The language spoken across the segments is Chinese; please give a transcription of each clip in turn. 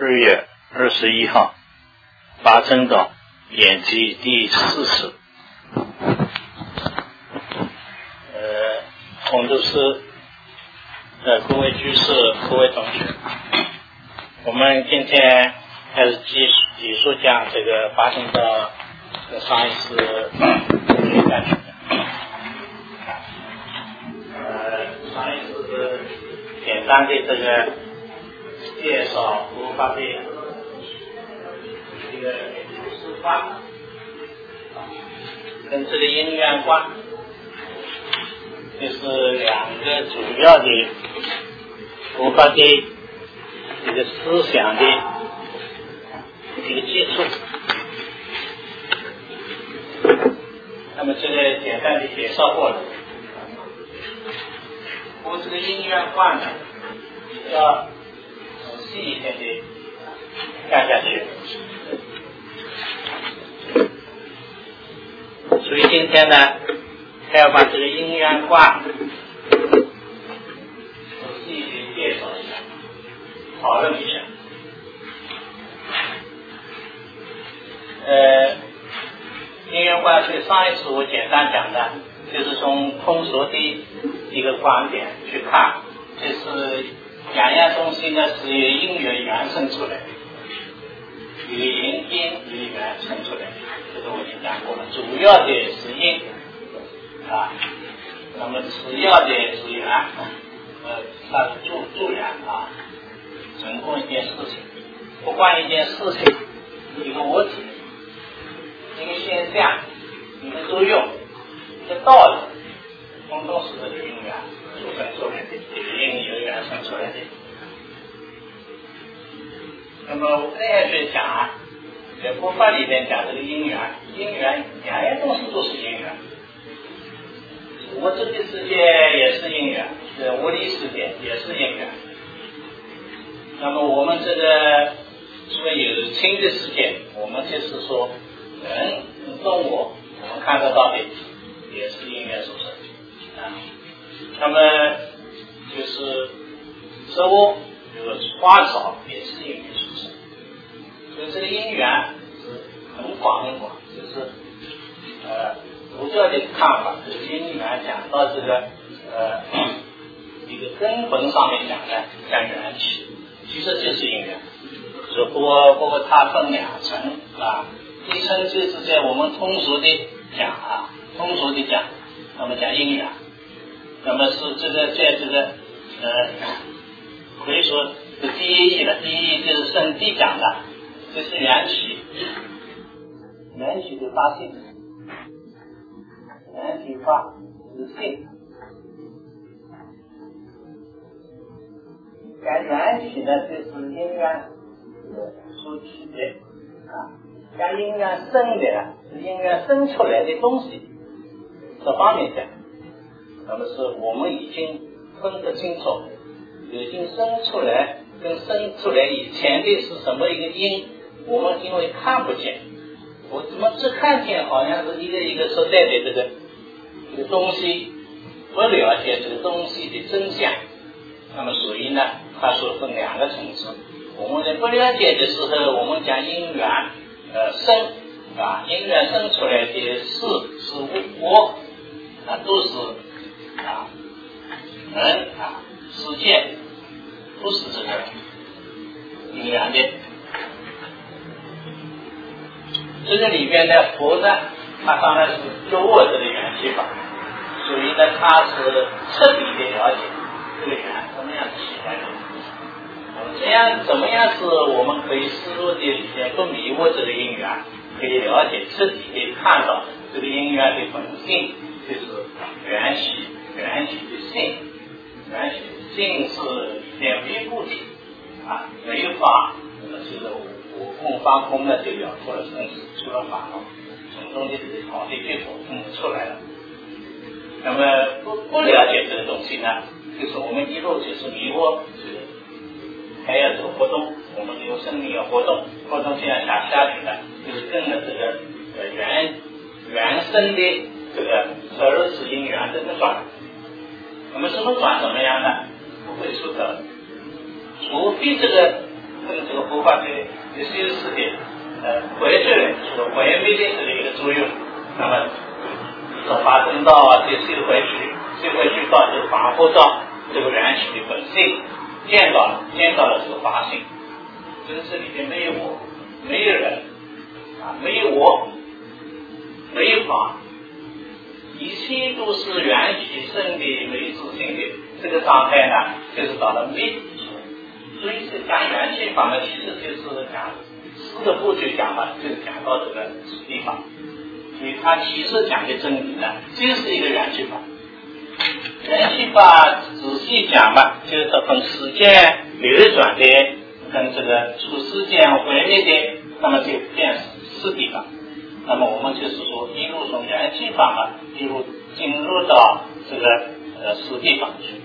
2月21号，八正道演集第4次。洪都师各位居士、各位同学，我们今天开始继续讲这个八正道跟上一次有关系。上一次是简单的这个介绍佛法的这个示范，跟这个因缘观，这是两个主要的佛法的这个思想的一个基础。那么这个简单的介绍过了，我这个因缘观呢，比较仔细一点的看下去。所以今天呢，还要把这个因缘观仔细的介绍一下，讨论一下。因缘观是上一次我简单讲的，就是从通俗的一个观点去看，就是两样东西呢是由因缘缘生出来的，由因缘生出来的，这个我已经讲过了。主要的是因啊，那么次要的是缘，它是助缘啊，成功一件事情，不管一件事情，一个物体，一个现象，一个作用，一个道理，通通是这个因缘组成出来的，因由缘生出来的。那么这样去讲，在佛法里面讲这个因缘两样东西都是因缘。物质的世界也是因缘，物理世界也是因缘。那么我们这个说有情的世界，我们就是说人、动物，我们看得到的也是因缘所生啊。那么就是植物，比如花草也是因缘所生。所以这个因缘是很广，就是佛教的看法，这个因缘讲到这个一个根本上面讲的，讲缘起，其实就是因缘。只不过它分两层啊，一层就是在我们通俗的讲，那么讲因缘，那么是这个在这个可以说是第一义了。第一义就是圣谛讲的，这是缘起，缘起的发性，缘起发是性。讲缘起呢，就是因缘所起的啊，讲因缘生的是因缘生出来的东西，这方面讲，那么是我们已经分得清楚，已经生出来跟生出来以前的是什么一个因，我们因为看不见，我怎么只看见好像是一个一个所在的这个东西，不了解这个东西的真相，那么所以呢，它所分两个层次。我们在不了解的时候，我们讲因缘生啊，因缘生出来的事是我啊，都是啊人啊世界都是这个因缘的。这个里边的佛呢，它当然是有我这个缘起法，所以呢，它是彻底的了解这个缘怎么样起来的。这样怎么样是我们可以思路的里面不迷惑这个因缘，可以了解彻底的看到这个因缘的本性，就是缘起的性，缘起的性是里面唯物体啊，没有法，就是我空法空的就了脱了生死，出了法了，从中的这个好的结果出来了。那么不了解这个东西呢，就是我们一路就是迷惑，还要走活动，我们有生命要活动这样下去的，就是跟着这个原生的这个二次因缘这个转。那么什么转怎么样呢？不会出的，除非这个跟这个佛佛法对修饰的回转所毁灭的这个一个作用，那么所发生到这收回去到这反复到这个缘起的本性，见到了这个法性，就是这里面没有我，没有人啊，没有我，没有法，一切都是缘起生的没自性的这个状态呢，就是到了灭。所以是讲缘起法呢，其实就是讲四个部就讲了，就是讲到这个地方。所以它其实讲的真理呢，就是一个缘起法。缘起法仔细讲嘛，就是从时间流转的跟这个出世间毁灭的，那么就变四地方。那么我们就是说，一路从缘起法嘛，一路进入到这个四地方去。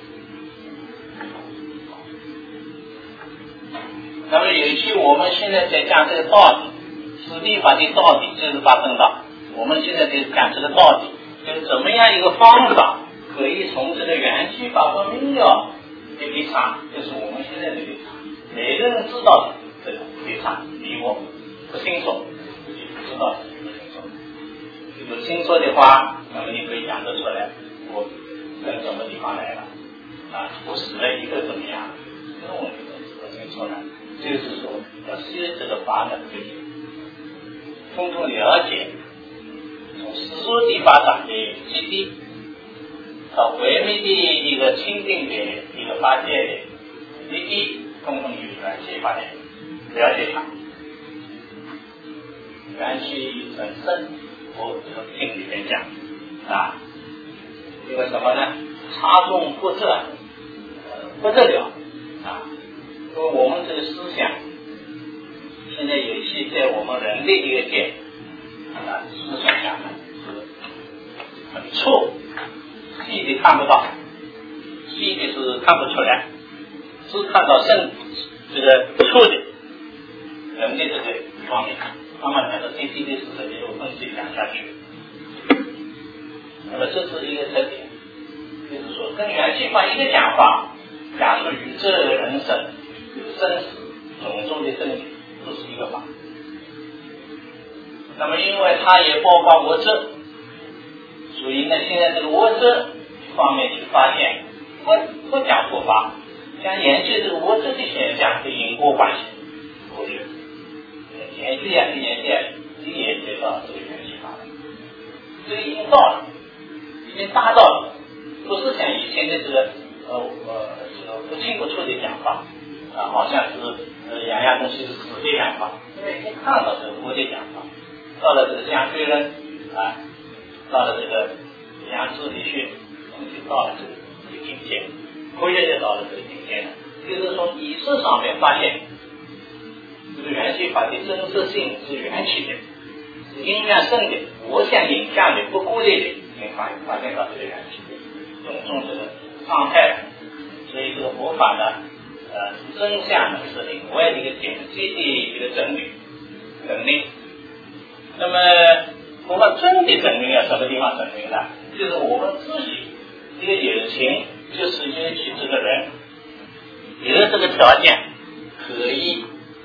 那么尤其我们现在在讲这个道理，四地法的道理就是发生到我们现在在讲这个道理，就是怎么样一个方法可以从这个缘起法和明了的立场，就是我们现在的立场，每个人知道的这个立场，你我不清楚，你不知道你不清楚，你不清楚的话，那么你可以讲得出来，我跟什么地方来了啊？我死了一个怎么样？这种不清楚呢？就是说，要学这个法的对通通了解，从世俗地法上的基地，到唯美的一个清净的一个法界的基地，通通有缘起法的了解它。缘起本身，我这个经里面讲啊，因为什么呢？差众不得了啊！因为我们这个思想，现在有些在我们人类这个界啊，思想上呢是很错，细的看不到，细的是看不出来，只看到这个错的人的这个方面，慢慢看到最细的事实也有分析讲下去。那么这是一个特点，就是说跟缘起法一个讲法，讲说宇宙人生生死种种的真理都是一个法。那么因为它也包括我执，所以呢现在这个我执方面去发现不讲佛法，讲研究这个我执的现象的因果关系，我就研究研究到这个缘起法，这个已经到了，已经达到了，不是像以前的这个不清不楚的讲法啊，好像是样样东西是死的讲法，因为已经看到这个佛的讲法，到了这个相对论啊，到了这个量子力学，我们就到了这个境界，科学就到了这个境界了，就是从意识上面发现这个缘起法的真实性是缘起的，是因缘生的，我相影像的，不孤立的，已经发现到这个缘起的种种这个状态。所以这个佛法呢，真相呢是另外的一个典籍的一个证明。那么佛法真的证明要什么地方证明呢？就是我们自己一个有情，就是尤其这个人有这个条件，可以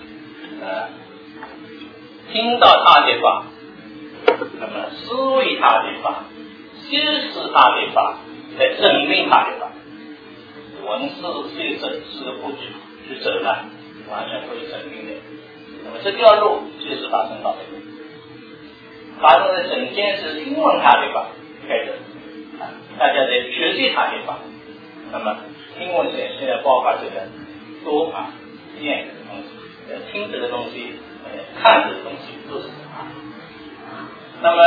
听到他的法，那么思维他的法，修饰他的法，来证明他的法。文字修正是个步骤去走了，完全可以证明的。那么这条路就是发生到这个，发生在整件是听闻他的法开始啊，大家在学习他的法。那么听闻现在包括这个多啊、念这个东西，听这个东西，看这个东西都是啊。那么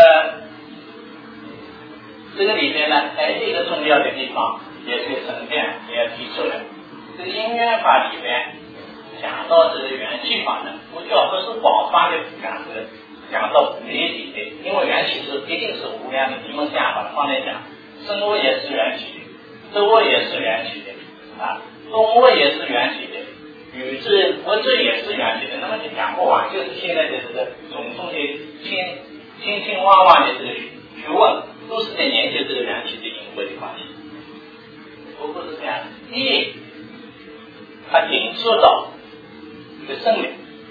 这个里边呢，还有一个重要的地方。也可以沉淀，也要提出来。这个因缘法里面讲到这个缘起法呢，佛教不是广泛的讲到无理的，因为缘起是一定是无量的。你们想把它放在讲，生物也是缘起的，动物也是缘起的啊，动物也是缘起的，宇宙物质也是缘起的。那么你讲不完，就是现在的这个种种的千万万的这个学问，都是在研究这个缘起的因果的关系。不是这样，它引出到一个生命，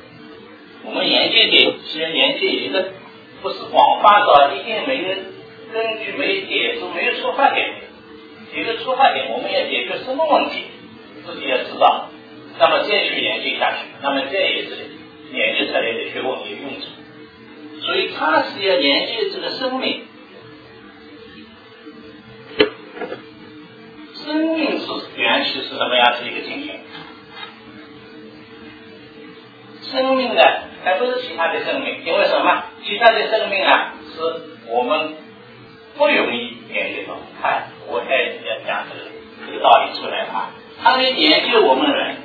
们研究的其实研究一个不是广泛到一定没有根据、没有解释、没有出发点。一个出发点，我们要解决什么问题，自己要知道，那么再去研究下去，那么这也是研究出来的学问的用处。所以他是要研究这个生命，生命是缘起是什么样子一个情形？生命呢，还不是其他的生命，因为什么？其他的生命啊，是我们不容易研究到。看，我才要讲这个道理出来啊。他们研究我们人，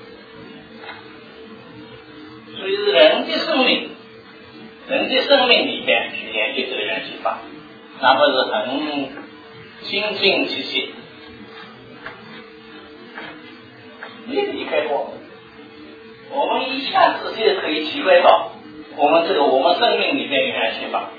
所以人的生命，人的生命里面去研究这个缘起法，那么是很心静气息，没离开过。我们一下子就可以体会到我们生命里面的缘起法。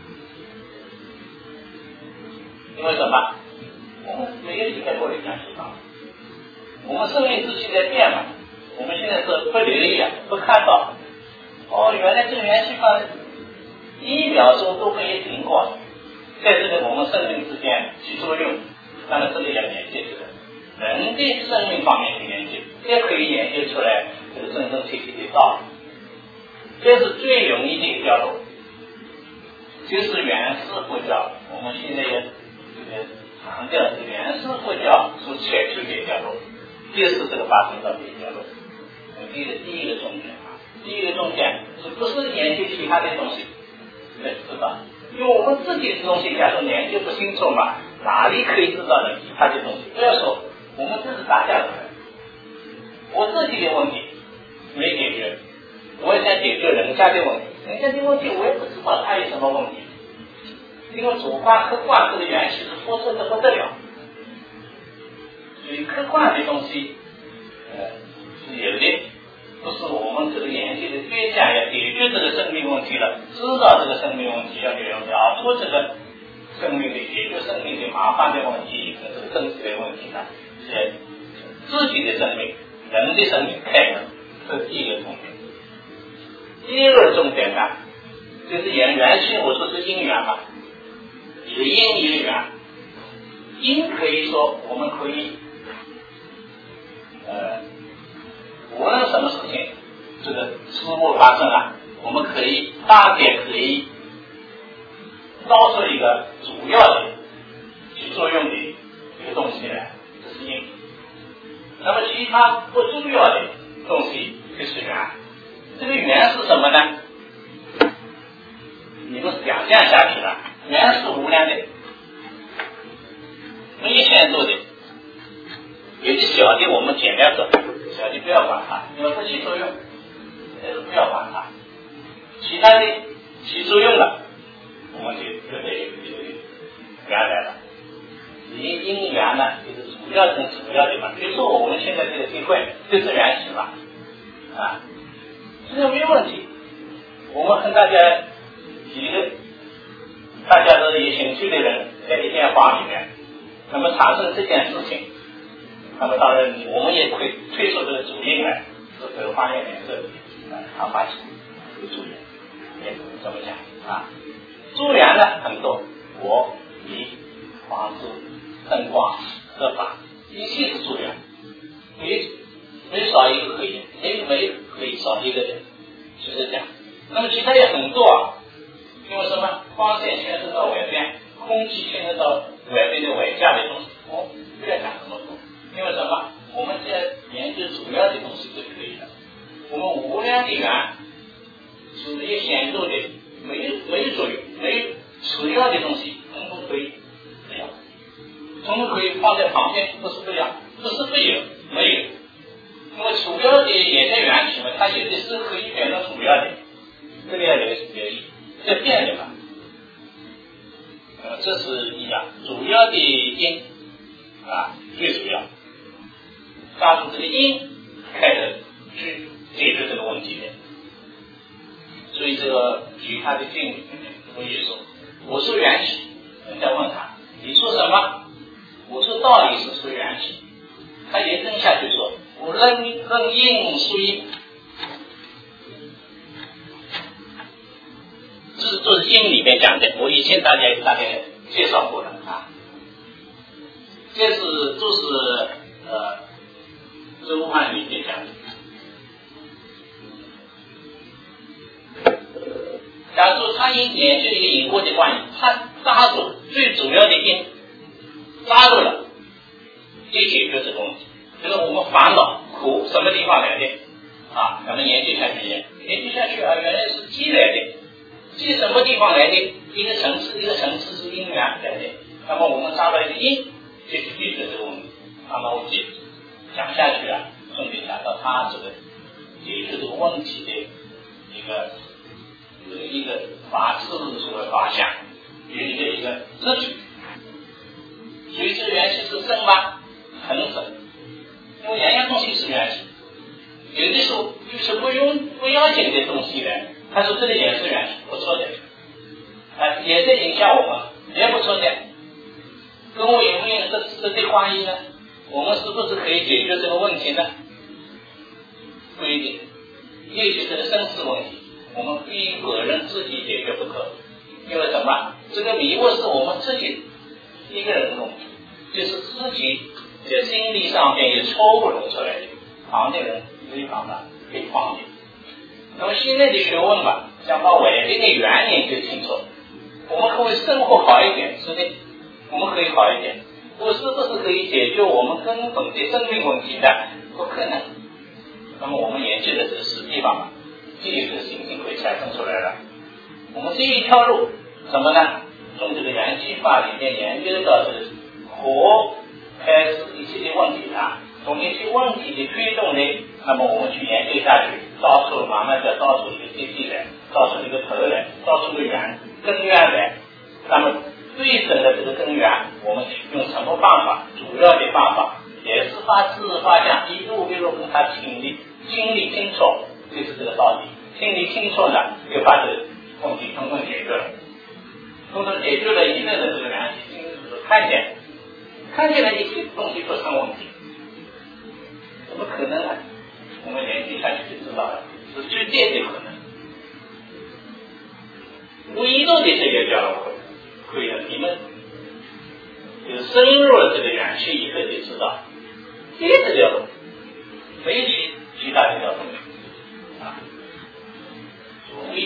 因为什么？我们没有离开过的缘起法，我们生命之气在变嘛，我们现在是不留意啊，不看到。原来这个缘起法1秒钟都可以停过，在这个我们生命之间起作用。那么这个要研究这个人的生命方面的研究，也可以研究出来这个真正切切的道理。这是最容易的一条路，就是原始佛教。我们现在强调这个原始佛教所采取的一条路，就是这个八正道的一条路。第一个重点啊，第一个重点是不是研究其他的东西？知道，因为我们自己的东西，假如研究不清楚嘛，哪里可以知道呢？其他的东西不要说，我们这是大家的，我自己的问题没解决，我也想解决人家的问题，人家的问题我也不知道他有什么问题，因为主观客观这个缘起是复杂的不得了，所以客观的东西是有的，不是我们这个研究的对象要解决这个生命问题了，知道这个生命问题要了脱这个生命的解决生命的麻烦的问题和这个真实的问题呢，是自己的生命，人的生命开门，这是第一个重点。第二个重点呢，就是缘起，我说是因缘嘛，有因有缘，因可以说我们可以无论什么事情，这个事物发生啊，我们可以大概可以造出一个主要的起作用的一个东西来，这是因。那么其他不重要的东西就是缘。这个缘是什么呢？你们想象下去了，缘是无量的，没有限度的。有些小的我们简单说，小的不要管它，因为不起作用，不要管它。其他的起作用了，我们就得缘来了。因缘呢，就是主要跟主要的嘛。比如说我们现在这个机会就是缘起嘛，啊，这个没有问题。我们跟大家几个大家都有兴趣的人在一间房里面，那么产生这件事情，那么当然我们也会推出这个主因来，是这个方面来设计，他发起有助缘，也怎么讲啊？助缘呢很多，国、理、房子、灯光、合法，一切是助缘，没少一个可以，没可以少一个人，就是这样。那么其他也很多啊，因为什么？光线牵涉到外边，空气牵涉到外边的外价的东西，不要讲这么多。因为什么？我们在研究主要的东西就可以了。我们无量的缘是没有显著的，没有作用，没有主要的东西，统统可以不要，统统可以放在旁边，不是不要，不是不有，没有。因为主要的也在缘起嘛，它有的是可以变成主要的，这个要留意，在变的嘛。这是一样，主要的因啊，最主要。抓住这个因，开始去解决这个问题的。所以这个举他的经里面可以说，我说缘起，人家问他，你说什么？我说道理是说缘起，他也跟下去说，我认因属因。 都是经里面讲的，我以前大概介绍过了啊。这是都是周汉里面讲的。假如他研究一个因果的关系，他抓住最主要的因，抓住了，就解决这个问题。就是我们烦恼苦什么地方来的啊？咱们研究下去，研究下去啊，原来是积来的，积什么地方来的？一个层次是因缘来的。那么我们抓到一个因，就去解决这个问题。那么我讲下去啊，顺便讲到他这个解决这个问题的一个法次数的法相，有一个知觉。所以这个元气是深吗？很深，因为两样东西是元气。有的时候就是不要紧的东西呢，他说这里也是元气，不错的，也在影响我们，也不错的。跟我有没有这对关系呢？我们是不是可以解决这个问题呢？不一定，尤其是生死问题，我们非个人自己解决不可。因为什么？这个迷惑是我们自己一个人弄，就是自己在心理上面有错误弄出来的，旁的人没办法可以放弃。那么现在的学问吧，想把外边的原因就清楚，我们可以生活好一点，是的，我们可以好一点。我是不是可以解决我们根本的生命问题的？不可能。那么我们研究的这个实际方法，就有这个信心会产生出来了。我们这一条路什么呢？从这个元气法里面研究到是火开始一切的问题啊，从一些问题的推动力，那么我们去研究下去，找出慢慢的找出一个结题来，找出一个头来，找出个根源来。那么对整的这个根源，我们用什么方法？主要的方法也是把自发相一路跟他经历清楚，就是这个道理。经历清楚了，就把这个问题统统解决了。统统解决了一类的这个元气，看见了一些东西不成问题，怎么可能呢？我们研究下去就知道了，是绝对的可能。唯独的这个叫会让你们就深入了这个元气以后就知道，这个叫没其他的叫啊，唯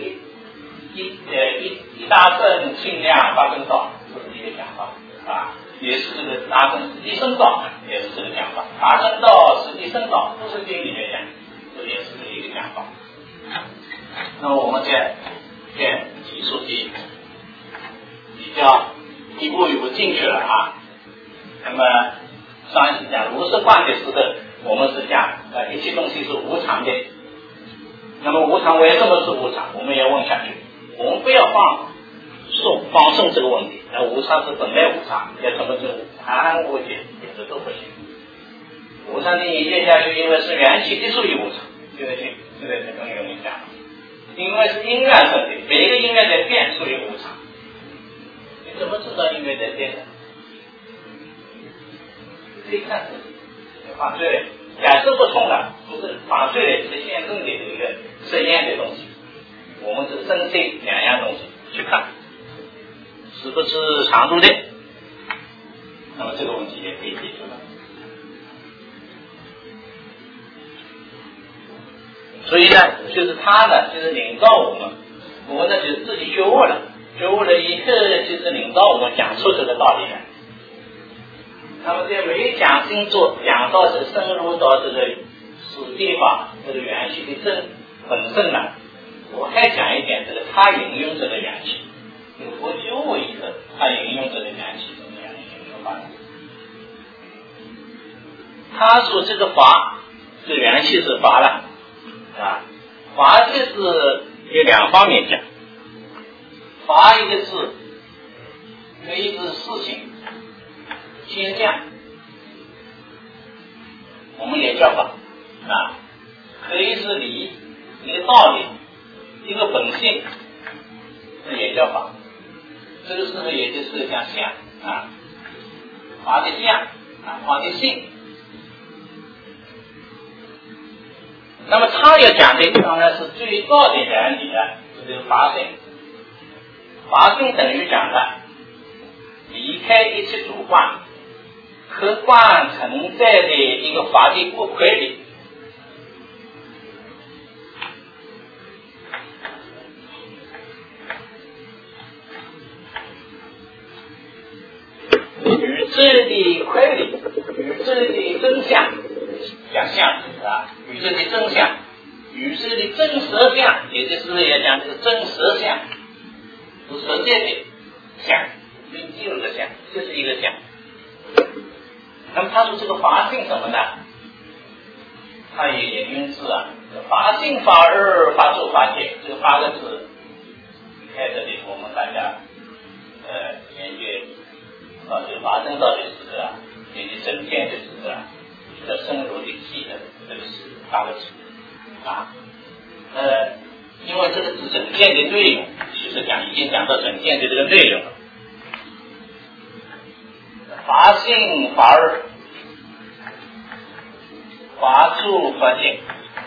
一大正轻量八正道，这是一个讲法啊，也是这个大正实际生道，也是这个讲法。大正道实际生道都是这里面讲，这也是一个讲法。那么我们在技术的比较一步一步进去了啊。那么上一次讲如是观的时候，我们是讲一切东西是无常的。那么无常为什么是无常？我们要问下去。我们不要放送这个问题。无常是本来无常，要怎么就含糊一点，这都不行。无常的理解下去，因为是元气的属于无常，现在更容易讲。因为是因缘生的，每一个因缘在变，属于无常。你怎么知道因缘在变呢？可以看放罪类，假设不通了，不是放罪类，是现证的这个实验的东西。我们是生性两样东西去看，是不是常住的？那么这个问题也可以解决了。所以呢，就是他呢，就是领导我们呢就是自己觉悟了，觉悟了以后就是领导我们讲出这个道理来。那么在没讲星座讲到这深入到这个实地法这个元气的真本身呢，我还讲一点这个他引用这个元气，我觉悟以后他引用这个元气怎么样引用法呢？他说这个法，这个元气是法了啊，法就是有两方面讲，法一个是可以是事情现象，我们也叫法啊，可以是理一个道理，一个本性，这也叫法。这个时候也就是讲相啊，法的相啊，法的性。那么他要讲的当然是最高的原理啊，就是法性。 法性等于讲的离开一切主观，客观存在的一个法的不规律。宇宙的规律，宇宙的真相，讲相啊，宇宙的真相，宇宙的真实相，也就是要讲这个真实相，是实际的相，没记录的相，就是一个相。那么他说这个法性什么呢？他也引用字啊，法性法二法住法界，这个8个字在这里我们大家研究到这个法身到底是个以及整天的是个比较深入的记的这个是8个字啊。因为这个是整件的内容，其实已经讲到整件的这个内容了。法性法二法住法界，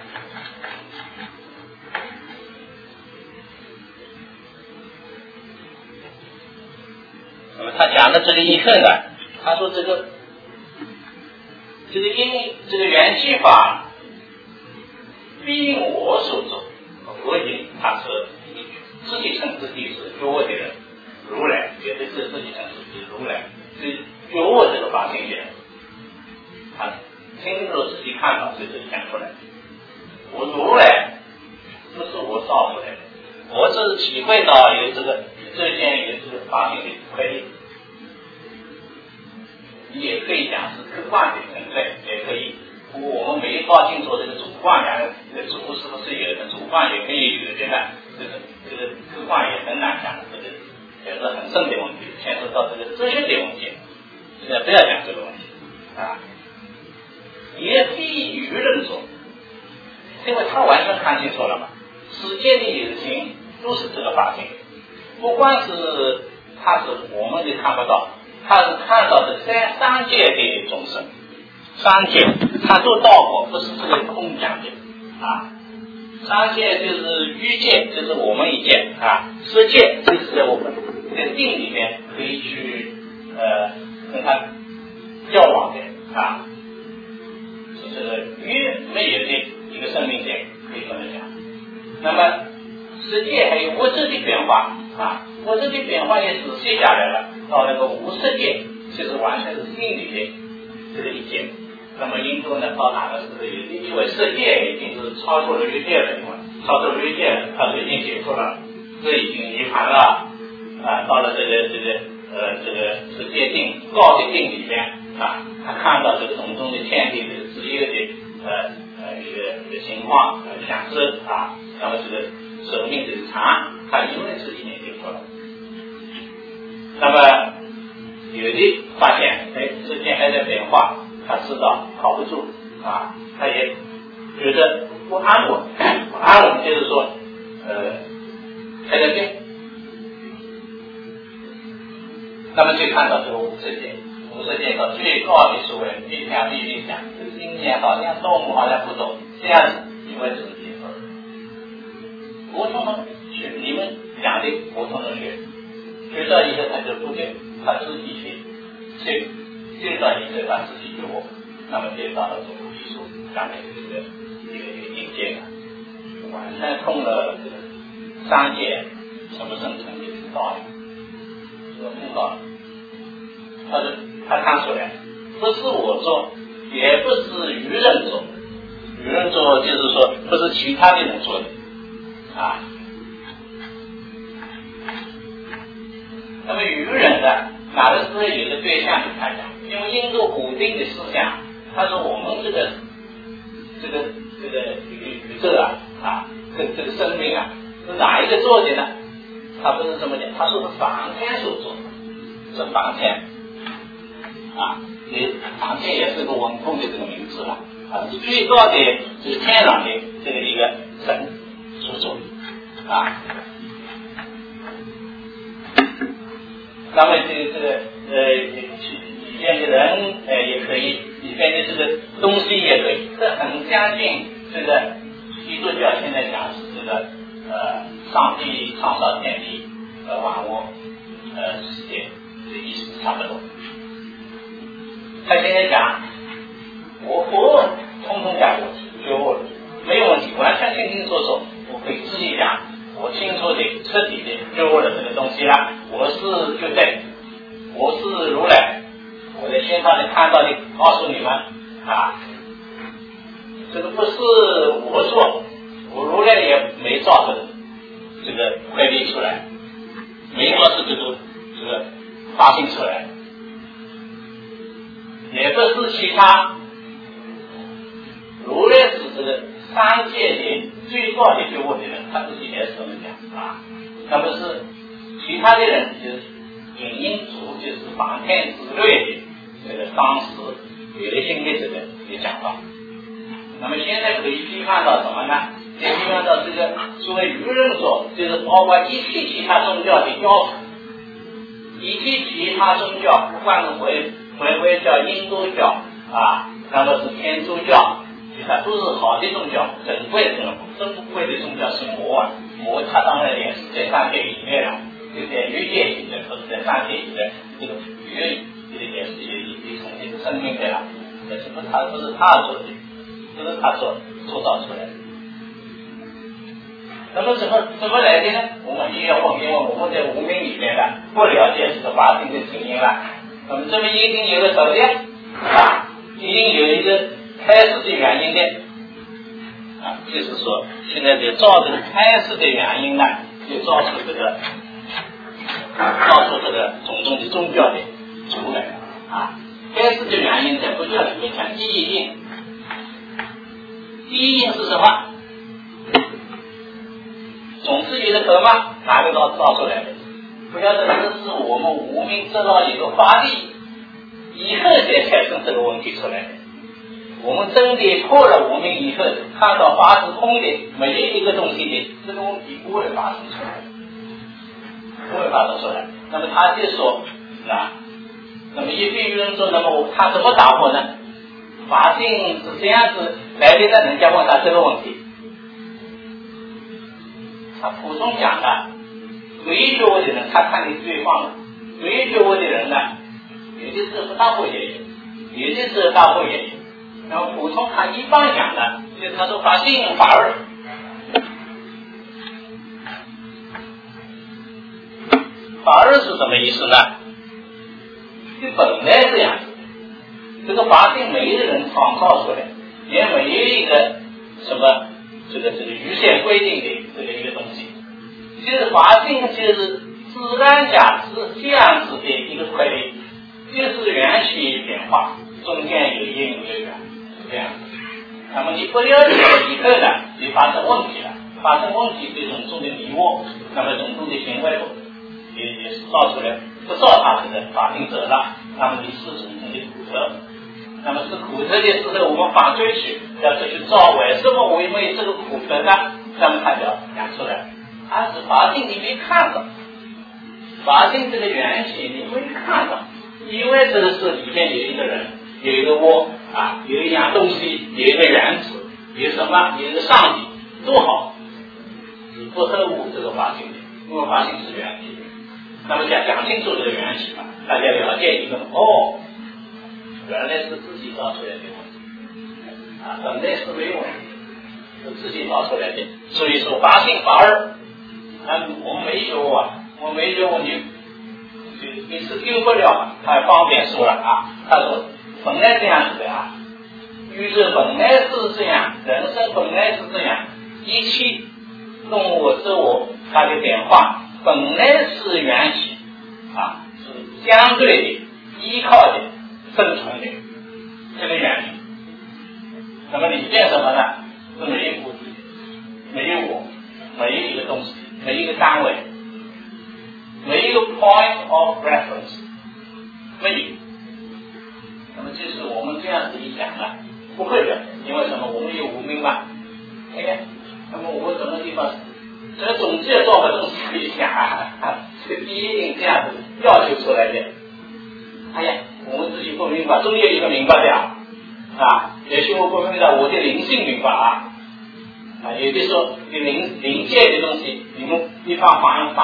那么他讲的这个意思呢，他说这个缘起法并我所作，我也他是自己称自己是觉悟的人，如来绝对是自己称自己如来，是觉悟这个法性的人，他清楚自己看到，自己讲出来。我如来不是我造出来的，我只是体会到有这个这件有这个法性的规律。你也可以讲是客观的存在，也可以。我们没搞清楚这个主观呀，这个主是不是有的？主观也可以有的呢。这个客观也很难讲，这个也是很深的问题，牵涉到这个哲学的问题。现在不要讲这个问题啊。也非愚人说，因为他完全看清楚了嘛，世界的有情都是这个法性，不光是他是我们就看不到，他是看到的三界的众生，三界他都到过，不是这个空讲的啊。三界就是欲界，就是我们一界啊，世界就是在我们在定里面可以去跟他交往的啊。这个约没有的一个生命界，可以这么讲。那么世界还有物质的变化啊，物质的变化也仔细下来了，到那个无世界，其实完全是心理的这个一界。那么印度呢，到哪个时候因为世界已经是超出了欲界了，因为超出了欲界了，它已经解脱了，这已经涅槃了啊，到了这个世界定高的定里面啊，他看到这个种种的天地的自由的一个情况享受啊，那么这个生命这个长，他因为自己也解脱了。那么有的发现，世界还在变化，他知道靠不住啊，他也觉得不安稳，不安稳就是说，开了病。那么就看到这个无世界，无世界到最高的所谓地想地理想，这个今天好像动好像不动，这样子因为自己普通同学，你们讲的普通同学，学到一个他就不对，他自己去学到一个他自己觉悟，那么就到了这个艺术上面这个境界了，完全通了这个三界什么生成的知道了。知道，他看出来，不是我做，也不是愚人做，愚人做就是说不是其他的人做的啊。那么愚人呢，哪个时候有个对象去看讲？因为印度古定的思想，他说我们这个宇宙啊，跟这个生命啊，是哪一个做的呢？他不是这么讲，他说是房天所做，是房天啊，房天也是个稳控的这个名字了啊，是最高的就是天上的这个一个神所做啊。那么这个里边的人也可以，里边的这个东西也可以，这很相信这个基督教现在讲是这个上帝创造天地， 万物世界的意思差不多。他现在讲，我通通讲觉悟了，没有问题，完全清清楚楚，我可以自己讲，我清楚的、彻底的觉悟了这个东西了，我是绝对，我是如来，我在现场里看到的，告诉你们啊，这个不是我做，我如来也没造这个快递出来，没造出这个发心出来，也不是其他，如来是这个三界的最高的觉悟的人，他自己也是这么讲啊。那么是其他的人就是隐隐族，就是梵天之类的这个当时有新的这个讲法。那么现在可以批判到什么呢？可以批判到这个所谓愚人说，就是包括一切其他宗教的要求，一切其他宗教，不管是回教、印度教啊，那么是天主教，其他都是好的宗教，珍贵的宗教是魔，它当然也是在三界里面了，就在欲界里的，或者在三界里的这个欲也是一种的生命的了，也是不是他做的，不是他塑造出来的。那么怎么来的呢？我们也要问，因为我们在无明里面的不了解这个法性的情形了。那么这么一定有个手段啊，一定有一个开始的原因的啊，就是说现在就照这个开始的原因呢，就造出这个种种的宗教的出来啊。开始的原因在佛教里面讲第一因，第一因是什么？种子有的头吗？哪个造出来的？不要这是我们无明知道以后发力以后才产生这个问题出来的。我们真的破了无明以后，看到法是空的，没有一个东西的，这个问题不会发生出来，不会发生出来。那么他就说啊，那么一边有人说，那么他怎么打破呢？法性是这样子来的，人家问他这个问题，他普通讲的，没觉悟的人他看你对方了，没觉悟的人呢，有的时候大会也有，有的时候大会也有。然后普通他一般讲的，就是他说法性法二，法二是什么意思呢？就本来这样子，这个法性没有人创造出来，也没有一个什么这个预先规定的这个一个东西，就是法性就是自然价值这样子的一个规律，就是缘起变化，中间有因有缘，这样。那么你不了解以后呢，就发生问题了，发生问题对种种的迷惑，那么种种的行为也是造出来，不造他这个法定责了，那么你是种种的苦头。那么是苦头的时候，我们反追去要去造，为什么我没有这个苦头呢？那么他就要讲出来，他是法性你没看到，法性这个缘起你没看到，因为这个是里面有一个人，有一个窝啊，有一样东西，有一个原子，有什么，有一个上帝，都好，你不呵护这个法性的，因为法性是缘起的。那么讲清楚这个缘起嘛，大家了解一个原来是自己造出来的问题啊，本来是没有问题，是自己造出来的。所以说法性法二，我们没有啊，我没有你是丢不了，他方便说了啊。他说本来这样子的啊，宇宙本来是这样，人生本来是这样，一切动物自我它的变化本来是缘起啊，是相对的依靠的生存的这个原理。那么里面什么呢？是没有物质，没有我，没有一个东西，没有一个单位，没有一个 point of reference， 没有。那么就是我们这样子一讲呢，不会的，因为什么？我们有无明嘛。哎呀，那么我们什么地方？这个总结做的东西可以讲这第一定这样子要求出来的。哎呀，我们自己不明白，总有一个明白的啊，也许我不明白，我的灵性明白啊，有的时候灵界的东西，你们一方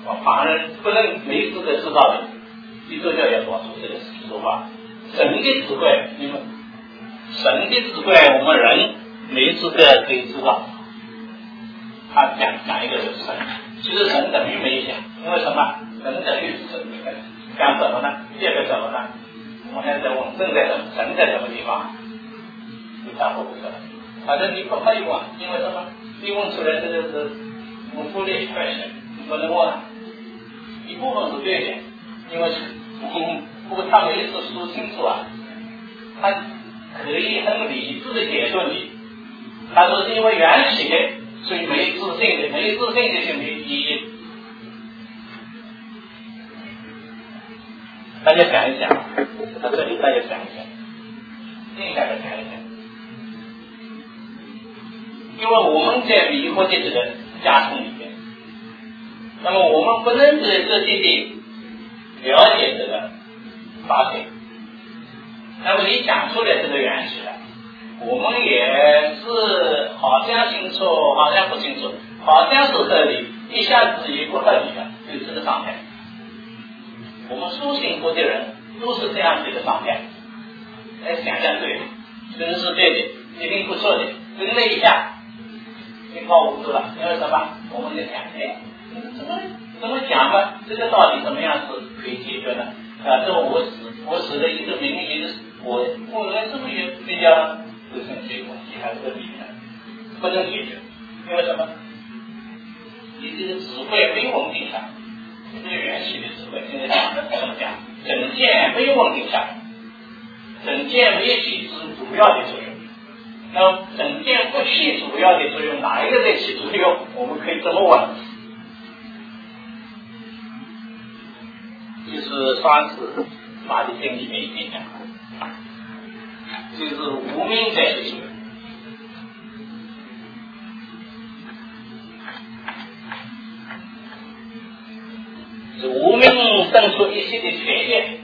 旁人不能没资格知道的。基督教也说出这个实话，神的智慧，你们神的智慧，我们人没资格可以知道。他讲一个是神，其实神等于没讲，因为什么？神等于是神，讲什么呢？这个什么呢？我现在问正在神在什么地方？你答复不出来。反正你不可以问，因为什么？你问出来这个是无福利question，你不能问。一部分是对的，因为不过他没是说清楚啊，他可以很理智的解说你。他说是因为缘起的，所以没自信的，没自信的就没意义。大家想一想，到这里大家想一想，静下来想一想。因为我们在迷惑的这个家庭里面，那么我们不能仔细地了解这个法庭，那么你讲出来这个缘起来，我们也是好像清楚，好像不清楚，好像是合理，一下子也不合理的，就这个状态。我们修行过的人都是这样子的状态。想象对的，这个是对的，一定不错的，跟了一下一泡糊涂了，因为什么？我们在想，怎么讲呢？这个到底怎么样是可以解决的？这我使的一个名义，我来这么也比较不成结果，其他这个理论不能解决，因为什么？你这个智慧没稳定下，这个缘起的智慧，现在讲的怎么讲？整件没有稳定下，整件没起主要的作用。那么整件不起主要的作用，哪一个在起作用？我们可以这么问，就是上次法理经里面已经讲了，就是无明在起作用。是无明生出一些的缺陷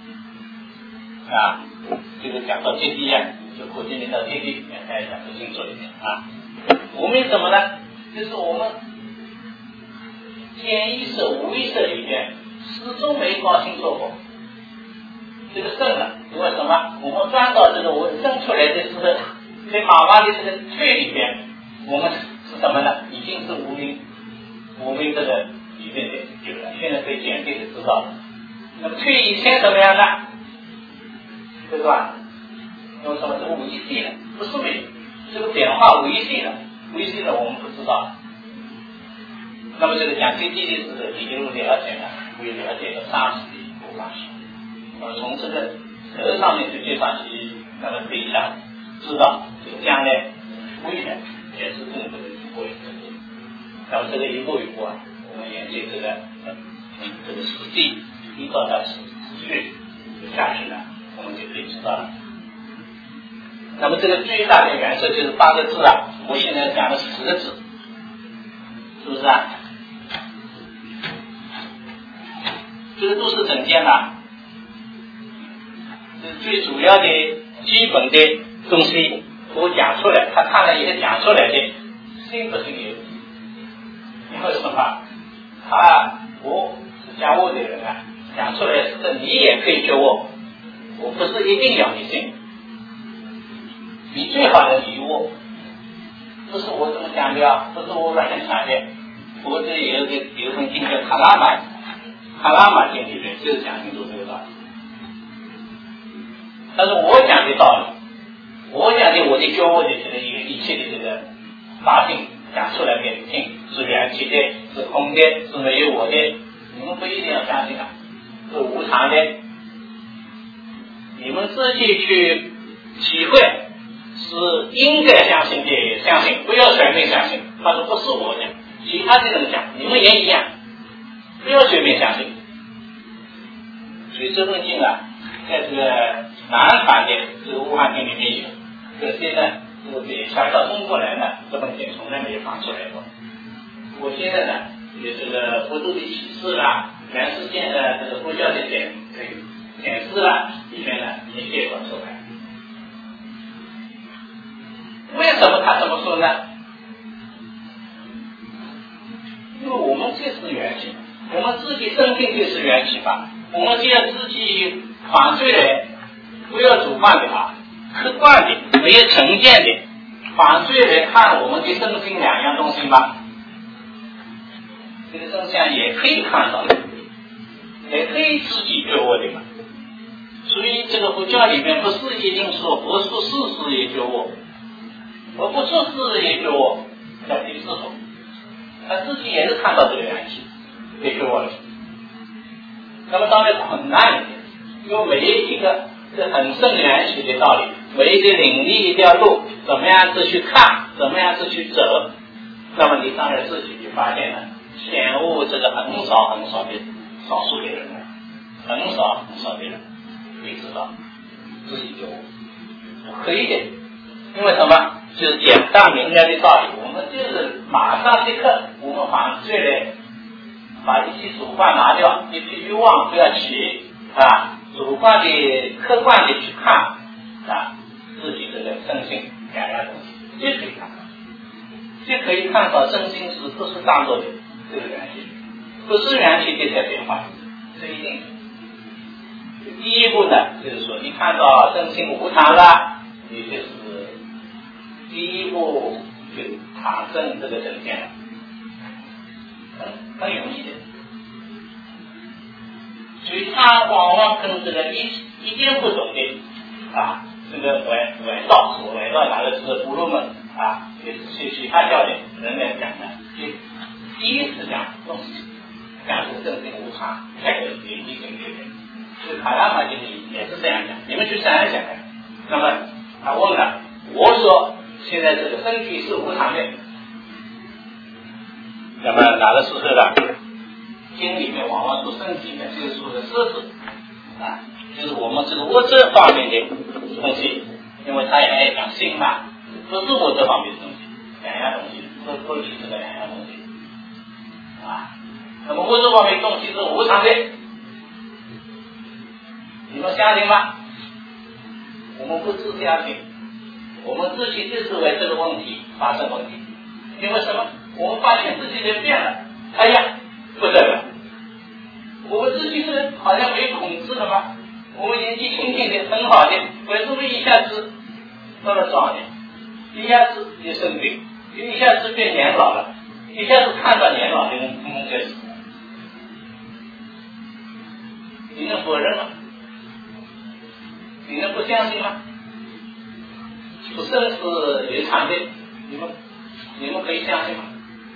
啊，这个讲到阶梯啊，就古今里到阶梯里面大家讲得清楚一点啊。无明什么呢？就是我们潜意识、无意识里面始终没搞清楚过这个正了，因为什么？我们钻到这个我生出来的是在妈妈的这个腿里边，我们是什么呢？已经是无明这个里面的有了，现在可以简略的知道了。那么腿以前怎么样呢？对吧？因为什么？这个无意识的，不是没有，这个变化无意识的，无意识的我们不知道。那么这个讲阶梯的是理论了解呢，会了解到上世的一个关系。那么从这个头上面去接上去，那么可以想知道这个将来未来也是更多的一步一步。那么这个一步一步啊，我们研究这个实际依照它实序下去呢，我们就可以知道了。那么这个最大的原则就是8个字啊，我现在讲的是10个字，是不是啊？这个都是整件啊，这最主要的基本的东西我讲出来，他看了以后讲出来的信不信由？因为什么？我是讲我的人啊，讲出来是你也可以救我，我不是一定要你信，你最好的礼物不是我这么讲的啊，不是我乱讲的。我这有份经叫卡拉玛经里面就是讲清楚这个道理。但是我讲的道理，我讲的我的教我的这个一切的这个法性讲出来给你听，是缘起的，是空的，是没有我的，你们不一定要相信啊，是无常的，你们自己去体会，是应该相信的相信，不要随便相信。他说不是我的，其他的人讲，你们也一样，不要随便相信。所以这份经啊，在这个南传的这个武汉经里面有，可惜呢，这个传到中国来呢，这份经从来没有放出来过。我现在呢，有这个佛祖的启示啦，全世界的这个佛教的显示啦，里面呢也介绍出来。为什么他这么说呢？因为我们这是缘起， 我们自己生命就是缘起法，我们就要自己反对来，不要主观的客观的，没有成见的反对来看我们的身心两样东西吧。这个真相也可以看到的，也可以自己觉悟的嘛。所以这个佛教里面不是一定说佛出世也觉悟，佛不出世也觉悟，叫第四种，他自己也是看到这个缘起，也觉悟了。那么当然困难一点，因为每一个是很深缘起的道理，每一个领域一条路，怎么样子去看，怎么样子去走，那么你当然自己就发现了，显悟这个很少的少数的人，很少的人可以知道自己就不可以的，因为什么？就是简单明了的道理，我们就是马上即刻，我们反对来把一些主观拿掉，一些欲望不要起主观的客观的去看自己这个身心两样东西，就可以看到，就可以看到身心是不是当作的这个缘起，不是缘起的才变化，这一定。第一步呢，就是说你看到身心无常了，你就是第一步就产生这个正见了，很容易的。所以他往往跟这个一点不懂的这个外道哪个是婆罗门也是其他教的人来讲呢，就第一次讲东西，讲这个正心无常，才有联系跟别人。所以卡拉玛经也是这样讲，你们去想一想看。那么他问了，我说现在这个身体是无常的，那么哪个是对的？经里面往往说身体呢，就是说的色子就是我们这个物质方面的东西，因为他也爱讲心嘛，都是物质方面的东西，两样东西都以这个两样东西那么物质方面的东西是无常的，你们相信吗？我们不是相信，我们自己就是为这个问题发生问题，因为什么？我们发现自己人变了，哎呀不得了，我们自己是好像没控制了吗？我们年纪轻轻的很好的，为什么一下子到了壮年，一下子也生病，一下子变年老了，一下子看到年老的人在死，你能否认吗？你能不相信吗？不生是有常的，你们可以相信吗？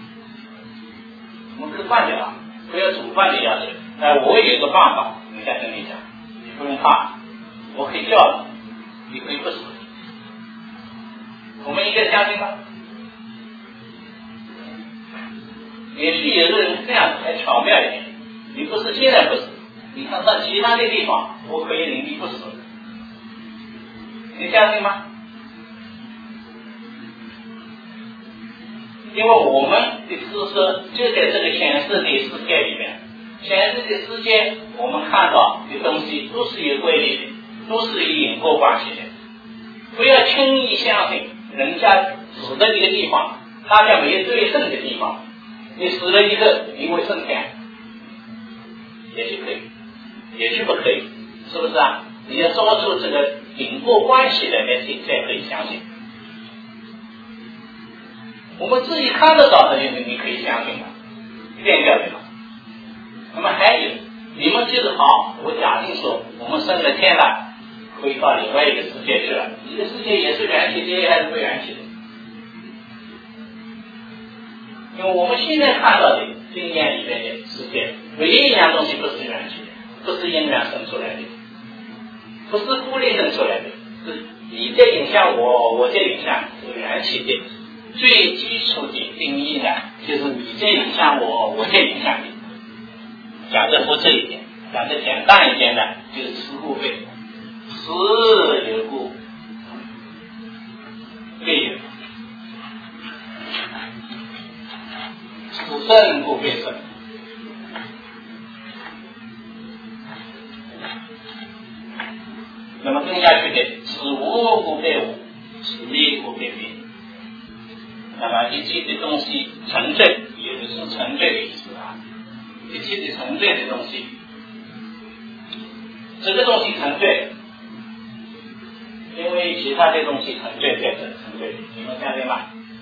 我们客观的不要主观的要求。我有一个办法，我再跟你讲，你不用怕，我可以叫你，你可以不死。我们应该相信吗？也许有的人这样子还巧妙一点，你不是现在不死，你看到其他的地方，我可以令你不死，你相信吗？因为我们的知识就在这个显示的世界里面，显示的世界我们看到的东西都是有规律的，都是有因果关系的，不要轻易相信人家指的一个地方，大家没有对称的地方，你指了一个你会升天，也许可以，也许不可以，是不是你要抓住这个因果关系的联系才可以相信。我们自己看得到的你可以相信吗？变掉的吗？那么还有，你们就是好，我假定说我们升了天了，可以到另外一个世界去了，一个世界也是缘起的还是不缘起的？因为我们现在看到的经验里面的世界，唯一一样东西不是缘起的，不是因缘生出来的，不是孤立生出来的，是你在影响我在影响是缘起的。最基础的定义呢，就是你在影响我在影响你。讲的不这一点，讲的简单一点呢，就是持故非持有故非有，持生故非生。那么跟下去的持无故非无，持灭故非灭。那么一切的东西成罪，也就是成罪的意思一切的沉醉的东西，这个东西沉醉，因为其他的东西沉醉在这沉醉，你们相信吗？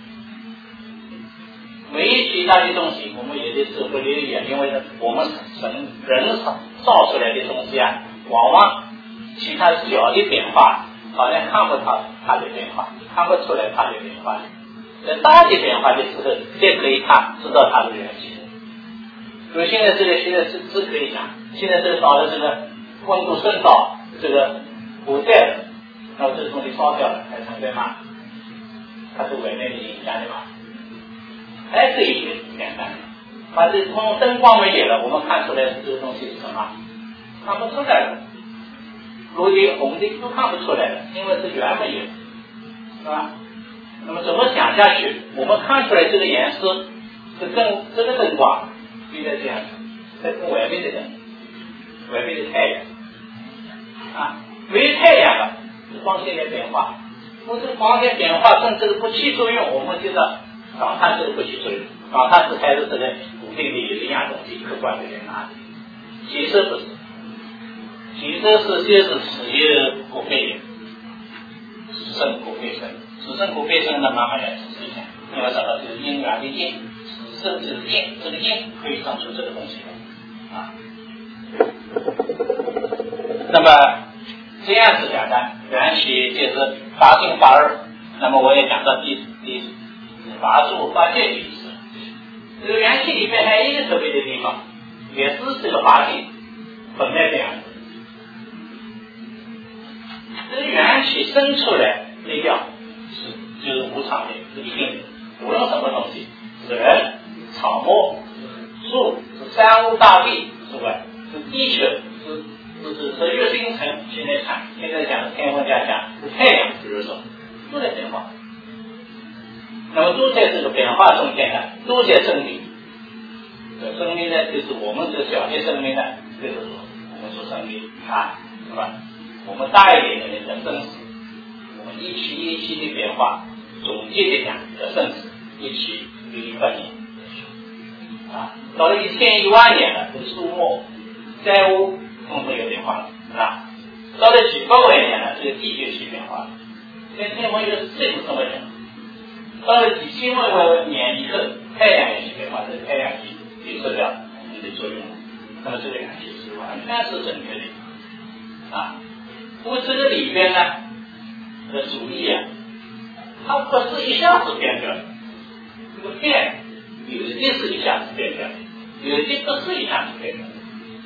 没其他的东西，我们也得是不理解，因为我们人造出来的东西啊，往往其他小的变化好像看不到它的变化，看不出来它的变化。在大的变化的时候，才可以知道它的原型。所以现在是可以讲，现在这个烧的这个温度升到这个不在了，然后这个东西烧掉了，还成对吗？它是外面的影响的嘛？还可以简单，把这从灯光没有了，我们看出来这个东西是什么？看不出来了，绿的、红的都看不出来了，因为是原没有，是吧？那么怎么想下去？我们看出来这个颜色是跟这个灯光应该这样，再跟外面的灯，外面的太阳啊，没有太阳了，光线的变化。我这个光线变化跟这个不起作用，我们觉得导弹这个不起作用，导弹是还是这个固定的有一样东西客观的在哪里？其实不是，其实是就是持有不废此生不废生，此生不废生的慢慢来解释一下。因为什么？就是因缘的因，此生就是因，这个因可以生出这个东西来啊。那么这样子讲的，缘起就是八正八二。那么我也讲到第八住八戒的意思。这个缘起里面还有一个特别的地方，也是这个八境本来这样子。这个缘起生出来力量就是无常的，是一定的，无论什么东西，是人、草木、树、是三无大地之外，是地球，是月星辰。现在讲的天文家讲是太阳，比如说都在变化。那么都在这个变化中间呢，都在生命。生命呢，就是我们这个小的生命呢，就是说我们说生命啊，是吧？我们大一点的人生死，我们一期一期的变化，总结的讲叫生死，一期有100年啊，到了1000、10000年了，这个树木、债务统统有变化了啊，到了几百万年了，这个地就起变化了。现在我有这是什么人？到了几千万年以后，太阳也起变化，这个太阳系也受到你的作用了。那么这个阳气是完全是正确的啊。不过这个里边呢，主意啊，它不是一下子变掉的，这个变有的是一下子变掉的，有的不是一下子变掉的。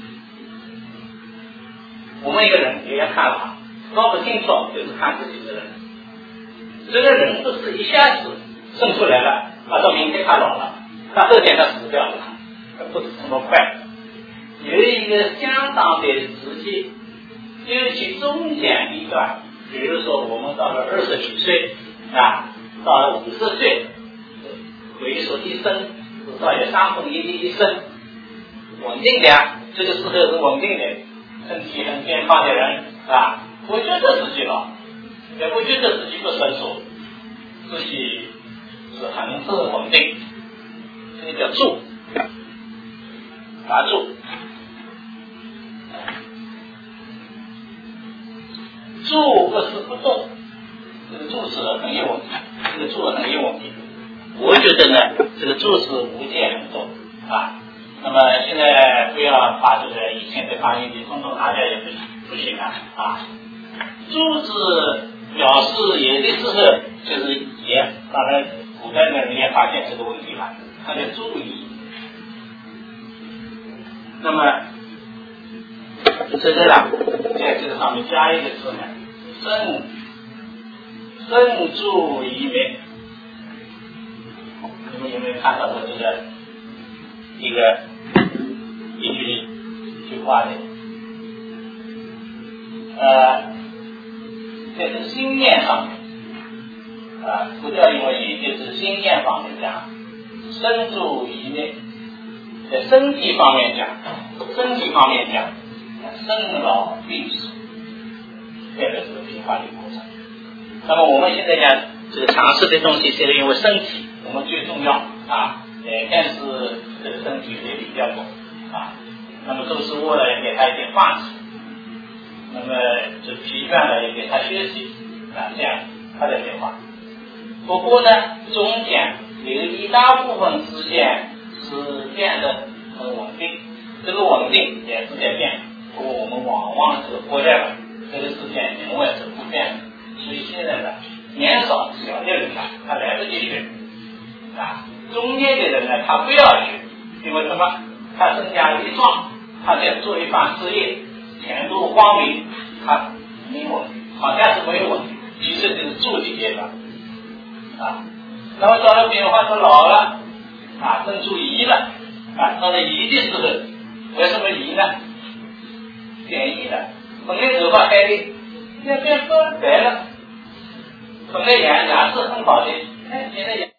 我们一个人也要看法，搞不清楚就是看自己的人。这个人不是一下子生出来了，到明天他老了，他后天他死掉了，不是这么快，有一个相当的时期，尤其中间一段，比如说我们到了20几岁啊，到了50岁，回溯一生，至少有1/3的一生，稳定的，这个时候是稳定的，身体很健康的人啊，不觉得自己老，也不觉得自己不成熟，自己是很是稳定，这个叫住，打住。住不是不动，这个住是很有问题，这个住很有问题。我觉得呢，这个住是无间很多啊。那么现在不要把这个以前的发音的通通拿掉也不行啊。住字表示有的时候就是也，当然古代的人也发现这个问题了，他叫注意。那么这个呢，在这个上面加一个字呢，生住一灭。你们有没有看到过这个一句话呢？在这心念上面佛教因为也就是心念方面讲，生住一灭。在身体方面讲，生老病死，这个是变化的过程。那么我们现在讲这个常识的东西，是因为身体我们最重要啊，但是这个身体也比较多啊。 那么周师傅呢也给他一点放肆，那么就疲倦了也给他休息这样他的变化。不过呢，中间有一大部分时间是变得很稳定，这个稳定也是在变。不过我们往往是忽略了这个时间永远是不变的，所以现在呢，年少小的人呢，他来不及学中年的人呢，他不要学，因为什么？他身家力壮，他在做一番事业，前途光明，他没有问题，好像是没有问题，其实就是注定阶段那么到了比方说老了正处移了到了移的时候，为什么移呢？变异了，本来头发黑的，现在变白了，本来牙齿很好的，现在